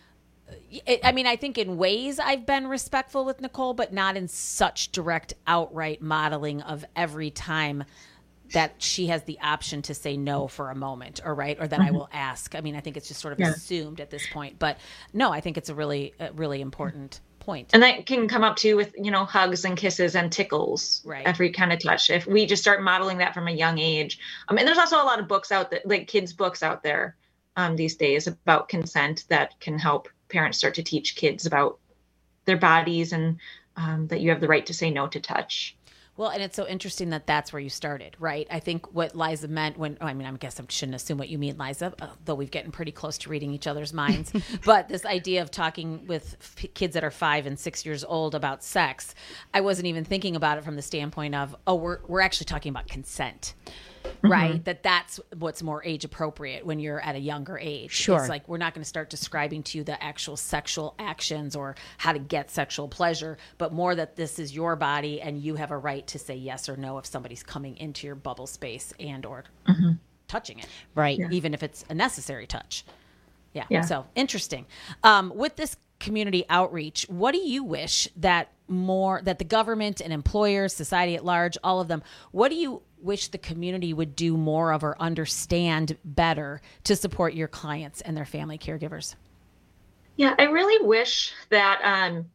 it, I mean, I think in ways I've been respectful with Nicole, but not in such direct, outright modeling of every time that she has the option to say no for a moment, or right, or that I will ask. I mean, I think it's just sort of Yeah. assumed at this point, but no, I think it's a really, a really important point. And that can come up too with, you know, hugs and kisses and tickles, Right. every kind of touch. If we just start modeling that from a young age. Um, and there's also a lot of books out there, like kids books out there um, these days about consent, that can help parents start to teach kids about their bodies, and um, that you have the right to say no to touch. Well, and it's so interesting that that's where you started, right? I think what Liza meant when, oh, I mean, I guess I shouldn't assume what you mean, Liza, uh, though we've gotten pretty close to reading each other's minds. But this idea of talking with f- kids that are five and six years old about sex, I wasn't even thinking about it from the standpoint of, oh, we're we're actually talking about consent. Right. Mm-hmm. That that's what's more age appropriate when you're at a younger age. Sure. It's like, we're not going to start describing to you the actual sexual actions or how to get sexual pleasure, but more that this is your body and you have a right to say yes or no if somebody's coming into your bubble space and or mm-hmm. touching it. Right. Yeah. Even if it's a necessary touch. Yeah. Yeah. So interesting. Um, with this community outreach, what do you wish that more, that the government and employers, society at large, all of them, what do you wish the community would do more of or understand better to support your clients and their family caregivers? Yeah, I really wish that um,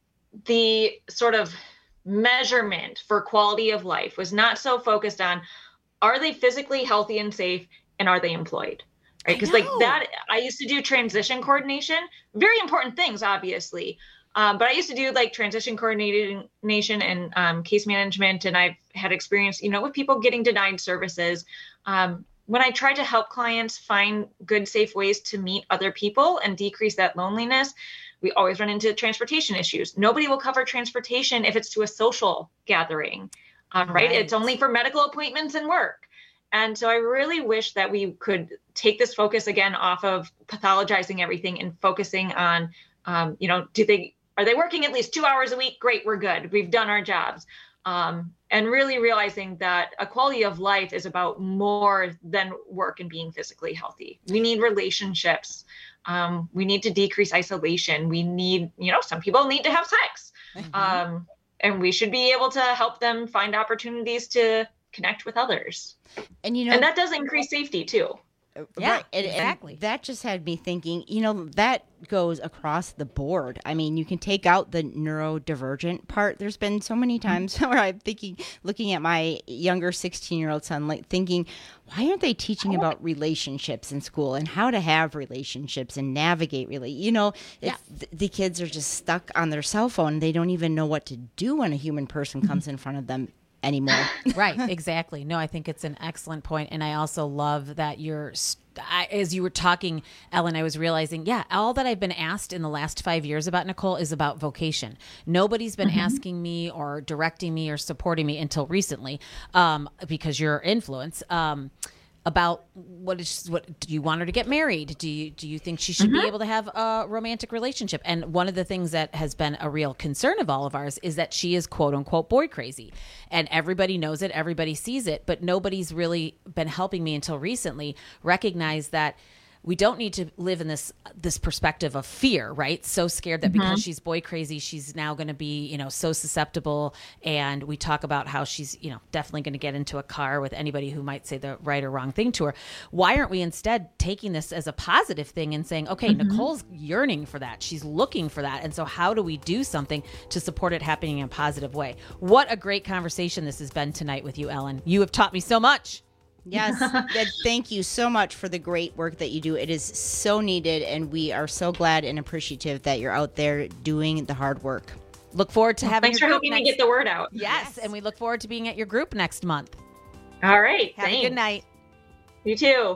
the sort of measurement for quality of life was not so focused on, are they physically healthy and safe, and are they employed? Right? Because like that, I used to do transition coordination, very important things, obviously. Um, but I used to do like transition coordination and um, case management. And I've had experience, you know, with people getting denied services. Um, when I try to help clients find good, safe ways to meet other people and decrease that loneliness, we always run into transportation issues. Nobody will cover transportation if it's to a social gathering, um, right? right? It's only for medical appointments and work. And so I really wish that we could take this focus again off of pathologizing everything and focusing on, um, you know, do they, are they working at least two hours a week? Great, we're good. We've done our jobs. Um, and really realizing that a quality of life is about more than work and being physically healthy. We need relationships. Um, we need to decrease isolation. We need, you know, some people need to have sex. Mm-hmm. Um, and we should be able to help them find opportunities to connect with others. And, you know, and that does increase safety too. Yeah, right. and, exactly. And that just had me thinking, you know, that goes across the board. I mean, you can take out the neurodivergent part. There's been so many times where I'm thinking, looking at my younger sixteen-year-old son, like thinking, why aren't they teaching about relationships in school and how to have relationships and navigate really? You know, if yeah. th- the kids are just stuck on their cell phone, they don't even know what to do when a human person comes in front of them anymore. Right, exactly. No, I think it's an excellent point. And I also love that you're, I, as you were talking, Ellen, I was realizing, yeah, all that I've been asked in the last five years about Nicole is about vocation. Nobody's been mm-hmm. asking me or directing me or supporting me until recently, um, because your influence, um, about what is what do you want her to get married? Do you do you think she should mm-hmm. be able to have a romantic relationship? And one of the things that has been a real concern of all of ours is that she is quote unquote boy crazy, and everybody knows it, everybody sees it, but nobody's really been helping me until recently recognize that we don't need to live in this this perspective of fear, right? So scared that mm-hmm. because she's boy crazy, she's now going to be, you know, so susceptible. And we talk about how she's, you know, definitely going to get into a car with anybody who might say the right or wrong thing to her. Why aren't we instead taking this as a positive thing and saying, okay, mm-hmm. Nicole's yearning for that. She's looking for that. And so how do we do something to support it happening in a positive way? What a great conversation this has been tonight with you, Ellen. You have taught me so much. Yes. Thank you so much for the great work that you do. It is so needed, and we are so glad and appreciative that you're out there doing the hard work. Look forward to having Thanks for helping next... me get the word out. Yes, yes, and we look forward to being at your group next month. All right. Have thanks. a good night. You too.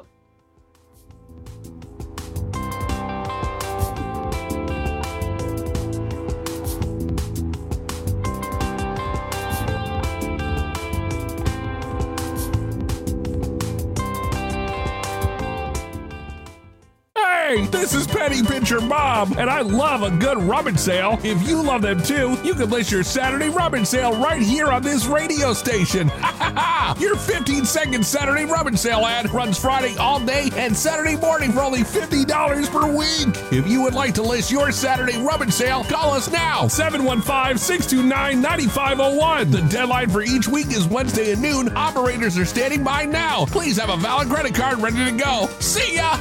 Hey, this is Penny Pincher Bob, and I love a good rummage sale. If you love them too, you can list your Saturday rummage sale right here on this radio station. Ha ha ha! Your fifteen second Saturday rummage sale ad runs Friday all day and Saturday morning for only fifty dollars per week. If you would like to list your Saturday rummage sale, call us now, seven one five, six two nine, nine five zero one. The deadline for each week is Wednesday at noon. Operators are standing by now. Please have a valid credit card ready to go. See ya!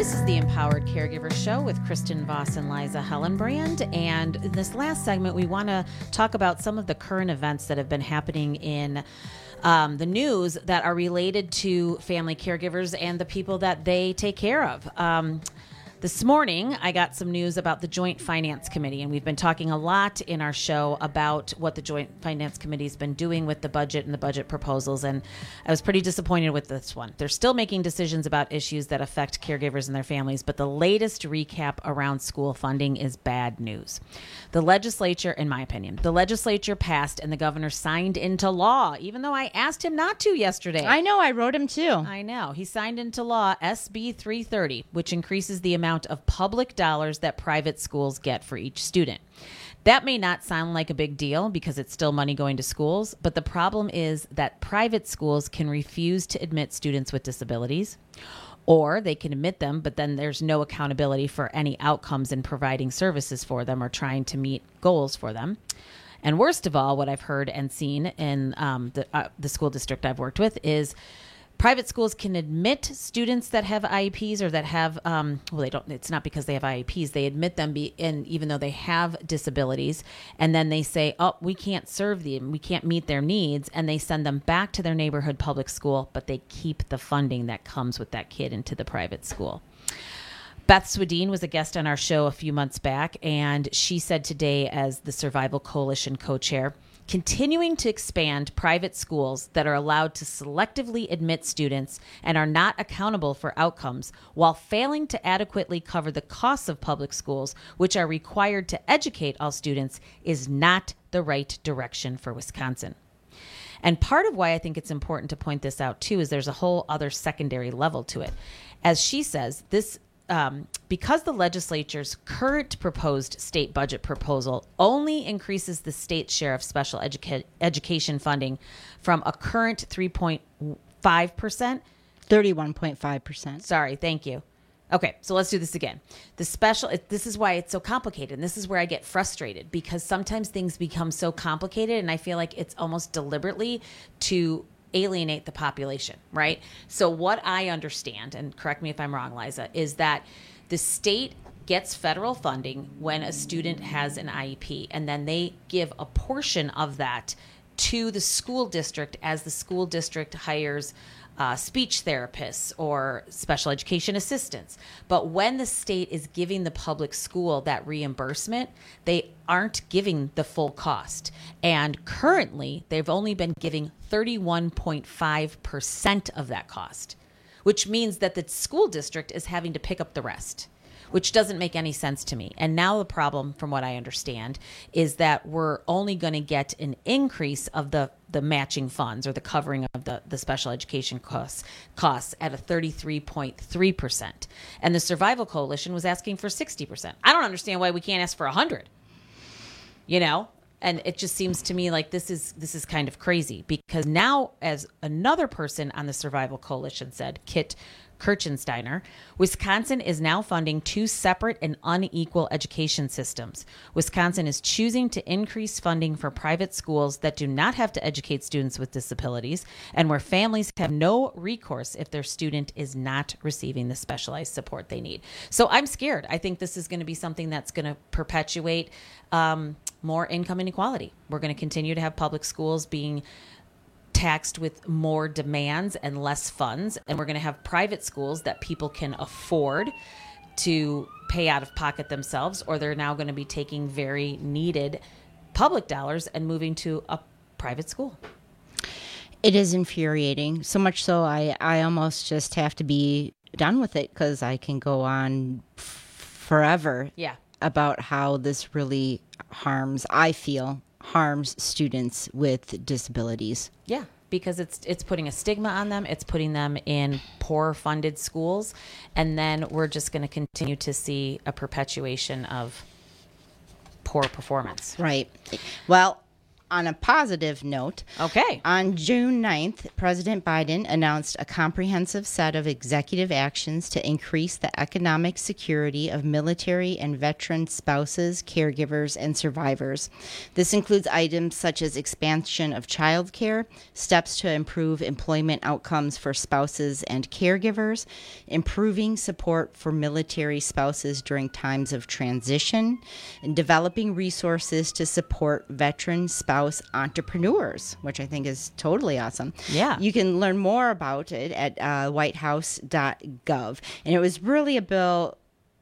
This is the Empowered Caregiver Show with Kristen Voss and Liza Hellenbrand. And in this last segment, we want to talk about some of the current events that have been happening in um, the news that are related to family caregivers and the people that they take care of. Um, This morning, I got some news about the Joint Finance Committee, and we've been talking a lot in our show about what the Joint Finance Committee has been doing with the budget and the budget proposals, and I was pretty disappointed with this one. They're still making decisions about issues that affect caregivers and their families, but the latest recap around school funding is bad news. The legislature, in my opinion, the legislature passed and the governor signed into law, even though I asked him not to yesterday. I know, I wrote him too. I know. He signed into law S B three thirty, which increases the amount of public dollars that private schools get for each student. That may not sound like a big deal because it's still money going to schools, but the problem is that private schools can refuse to admit students with disabilities, or they can admit them, but then there's no accountability for any outcomes in providing services for them or trying to meet goals for them. And worst of all, what I've heard and seen in um, the, uh, the school district I've worked with is private schools can admit students that have I E Ps or that have, um, well, they don't, it's not because they have I E Ps. They admit them be, in, even though they have disabilities. And then they say, oh, we can't serve them. We can't meet their needs. And they send them back to their neighborhood public school, but they keep the funding that comes with that kid into the private school. Beth Swedeen was a guest on our show a few months back, and she said today, as the Survival Coalition co-chair, continuing to expand private schools that are allowed to selectively admit students and are not accountable for outcomes while failing to adequately cover the costs of public schools, which are required to educate all students, is not the right direction for Wisconsin. And part of why I think it's important to point this out, too, is there's a whole other secondary level to it. As she says, this Um, because the legislature's current proposed state budget proposal only increases the state's share of special educa- education funding from a current three point five percent. thirty-one point five percent. Sorry, thank you. Okay, so let's do this again. The special, this is why it's so complicated. And this is where I get frustrated because sometimes things become so complicated and I feel like it's almost deliberately to alienate the population, right? So what I understand, and correct me if I'm wrong, Liza, is that the state gets federal funding when a student has an I E P, and then they give a portion of that to the school district as the school district hires uh, speech therapists or special education assistants. But when the state is giving the public school that reimbursement, they aren't giving the full cost. And currently, they've only been giving thirty-one point five percent of that cost, which means that the school district is having to pick up the rest, which doesn't make any sense to me. And now the problem, from what I understand, is that we're only going to get an increase of the, the matching funds or the covering of the, the special education costs, costs at a thirty-three point three percent. And the Survival Coalition was asking for sixty percent. I don't understand why we can't ask for one hundred, you know? And it just seems to me like this is this is kind of crazy because now, as another person on the Survival Coalition said, Kit Kirchensteiner, Wisconsin is now funding two separate and unequal education systems. Wisconsin is choosing to increase funding for private schools that do not have to educate students with disabilities and where families have no recourse if their student is not receiving the specialized support they need. So I'm scared. I think this is going to be something that's going to perpetuate um, more income inequality. We're going to continue to have public schools being taxed with more demands and less funds, and we're going to have private schools that people can afford to pay out of pocket themselves, or they're now going to be taking very needed public dollars and moving to a private school. It is infuriating, so much so I, I almost just have to be done with it because I can go on f- forever yeah. about how this really harms, I feel, harms students with disabilities. Yeah, because it's it's putting a stigma on them. It's putting them in poor funded schools. And then we're just going to continue to see a perpetuation of poor performance. Right. Well, on a positive note, okay. On June ninth, President Biden announced a comprehensive set of executive actions to increase the economic security of military and veteran spouses, caregivers, and survivors. This includes items such as expansion of child care, steps to improve employment outcomes for spouses and caregivers, improving support for military spouses during times of transition, and developing resources to support veteran spouse entrepreneurs, which I think is totally awesome. Yeah. You can learn more about it at uh, white house dot gov. And it was really a bill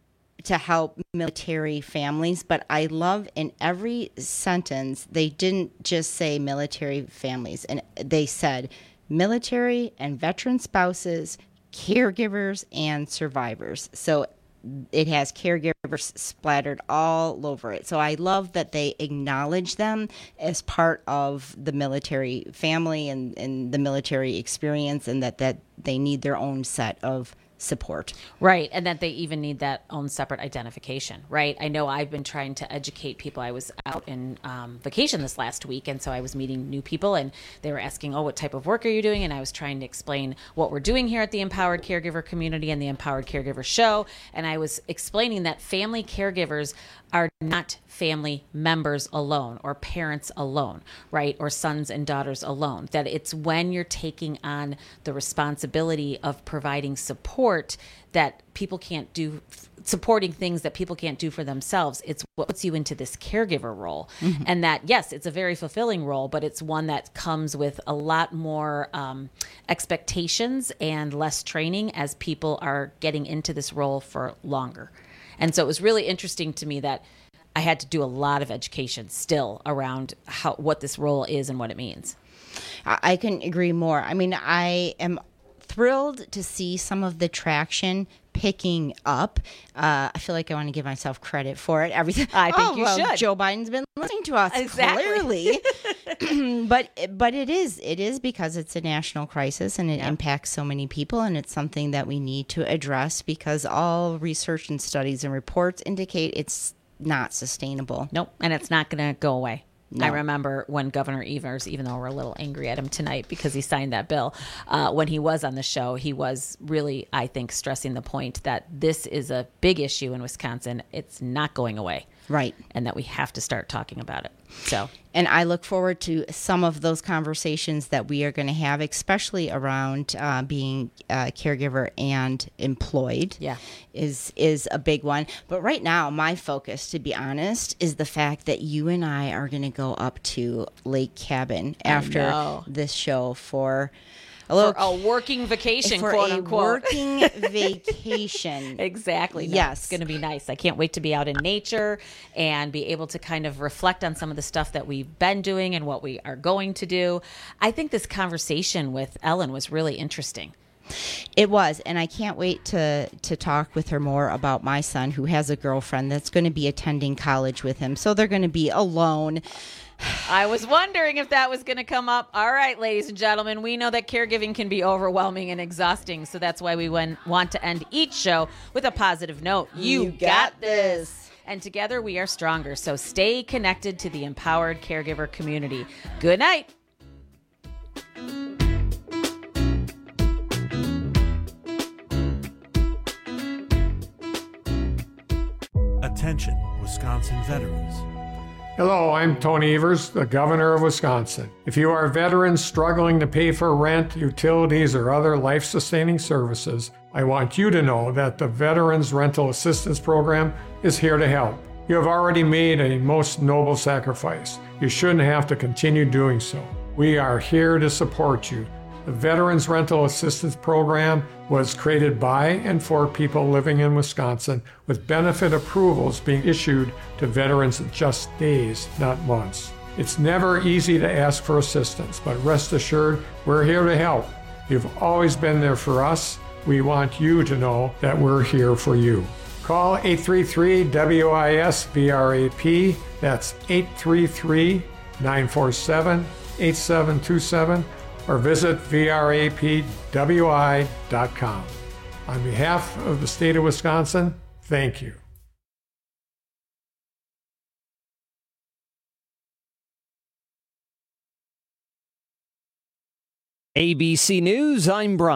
to help military families, but I love in every sentence, they didn't just say military families, and they said military and veteran spouses, caregivers, and survivors. So it has caregivers splattered all over it. So I love that they acknowledge them as part of the military family and, and the military experience, and that, that they need their own set of support. Right. And that they even need that own separate identification, right? I know I've been trying to educate people. I was out in um, vacation this last week, and so I was meeting new people, and they were asking, oh, what type of work are you doing? And I was trying to explain what we're doing here at the Empowered Caregiver Community and the Empowered Caregiver Show. And I was explaining that family caregivers are not family members alone or parents alone, right? Or sons and daughters alone. That it's when you're taking on the responsibility of providing support that people can't do, supporting things that people can't do for themselves. It's what puts you into this caregiver role. Mm-hmm. And that, yes, it's a very fulfilling role, but it's one that comes with a lot more um, expectations and less training as people are getting into this role for longer. And so it was really interesting to me that I had to do a lot of education still around how what this role is and what it means. I can agree more. I mean, I am thrilled to see some of the traction picking up. Uh, I feel like I want to give myself credit for it. Everything. I think oh, you well, should. Joe Biden's been listening to us, exactly. Clearly. but but it is it is because it's a national crisis and it yeah. impacts so many people, and it's something that we need to address because all research and studies and reports indicate it's not sustainable. Nope, and it's not going to go away. No. I remember when Governor Evers, even though we're a little angry at him tonight because he signed that bill, uh, when he was on the show, he was really, I think, stressing the point that this is a big issue in Wisconsin. It's not going away. Right. And that we have to start talking about it. So, and I look forward to some of those conversations that we are going to have, especially around uh, being a caregiver and employed. Yeah, is is a big one. But right now, my focus, to be honest, is the fact that you and I are going to go up to Lake Cabin after this show for a little for a working vacation, for quote a unquote. working vacation. Exactly. No, yes, it's going to be nice. I can't wait to be out in nature and be able to kind of reflect on some of the stuff that we've been doing and what we are going to do. I think this conversation with Ellen was really interesting. It was, and I can't wait to to talk with her more about my son, who has a girlfriend that's going to be attending college with him. So they're going to be alone. I was wondering if that was going to come up. All right, ladies and gentlemen, we know that caregiving can be overwhelming and exhausting, so that's why we went, want to end each show with a positive note. You, You got, got this. this. And together we are stronger, so stay connected to the Empowered Caregiver community. Good night. Attention, Wisconsin veterans. Hello, I'm Tony Evers, the Governor of Wisconsin. If you are veterans struggling to pay for rent, utilities, or other life-sustaining services, I want you to know that the Veterans Rental Assistance Program is here to help. You have already made a most noble sacrifice. You shouldn't have to continue doing so. We are here to support you. The Veterans Rental Assistance Program was created by and for people living in Wisconsin, with benefit approvals being issued to veterans in just days, not months. It's never easy to ask for assistance, but rest assured, we're here to help. You've always been there for us. We want you to know that we're here for you. Call eight three three W I S V R A P. That's eight three three, nine four seven, eight seven two seven. or visit V R A P W I dot com. On behalf of the state of Wisconsin, thank you. A B C News, I'm Brian.